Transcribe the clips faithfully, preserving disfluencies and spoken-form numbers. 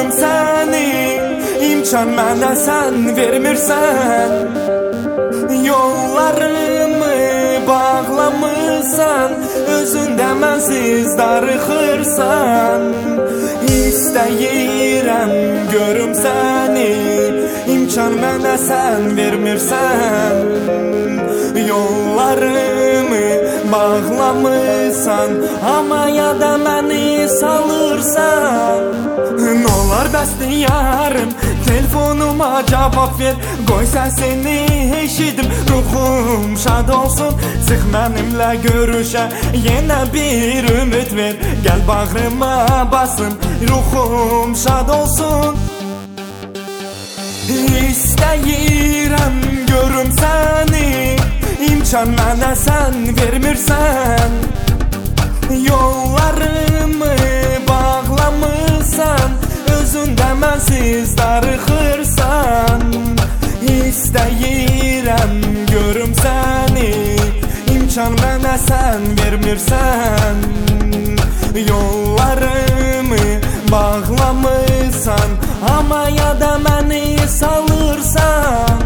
görüm səni, imkan mənə sən vermirsən. Yollarımı bağlamırsan, özündə mənsiz darıxırsan. İstəyirəm görüm səni, imkan mənə sən vermirsən. Yollarımı bağlamırsan, amma yada məni salırsan. Nolar bəsdir yarım, telefonuma cavab ver, qoy səsini eşidim, ruhum şad olsun. Sıx mənimlə görüşə, yenə bir ümid ver, gəl bağrıma basım, ruhum şad olsun. İstəyirəm görüm səni, imkan mənə sən vermirsən. Yollarımı bağlamırsan, özündə mənsiz darıxırsan. İstəyirəm görüm səni, imkan mənə sən vermirsən. Yollarımı bağlamırsan, amma yada məni salırsan.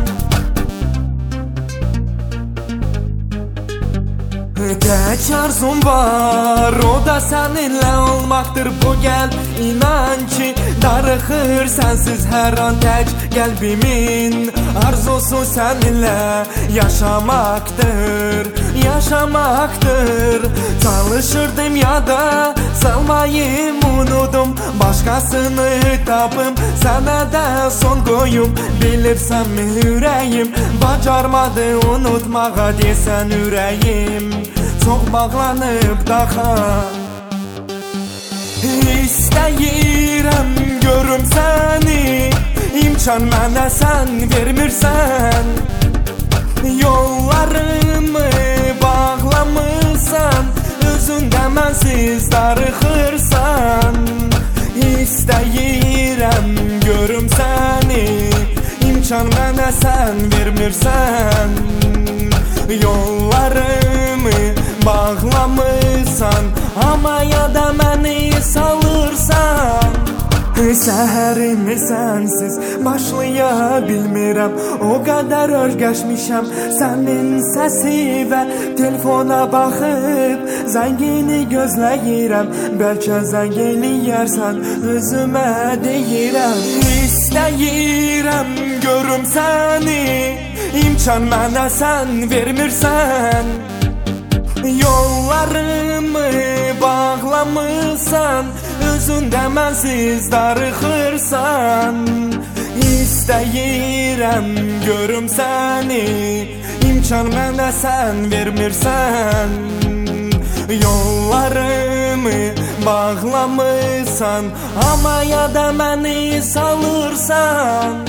Tək arzum var, o da səninlə olmaqdır. Bu gəl inan ki, darıxır sənsiz hər an tək qəlbimin arzusu səninlə yaşamaqdır, yaşamaqdır. Çalışırdım yada salmayım, unudum, başqasını tapım, sənə də son qoyum. Bilirsənmi ürəyim bacarmadı unutmağa, desən ürəyim çox bağlanıb daha. İstəyirəm görüm səni, imkan mənə sən vermirsən. Yollarımı bağlamırsan, özündə mənsiz darıxırsan. İstəyirəm görüm səni, imkan mənə sən vermirsən. Yollarımı bağlamırsan, amma yada məni salırsan. Səhərimi sənsiz başlaya bilmirəm, o qədər örgəşmişəm sənin səsi və telefona baxıb zəngini gözləyirəm. Bəlkə zəng eləyərsən, özümə deyirəm. İstəyirəm görüm səni, imkan mənə sən vermirsən. Yollarımı bağlamırsan, özündə mənsiz darıxırsan. İstəyirəm görüm səni, imkan mənə sən vermirsən. Yollarımı bağlamırsan, amma yada məni salırsan.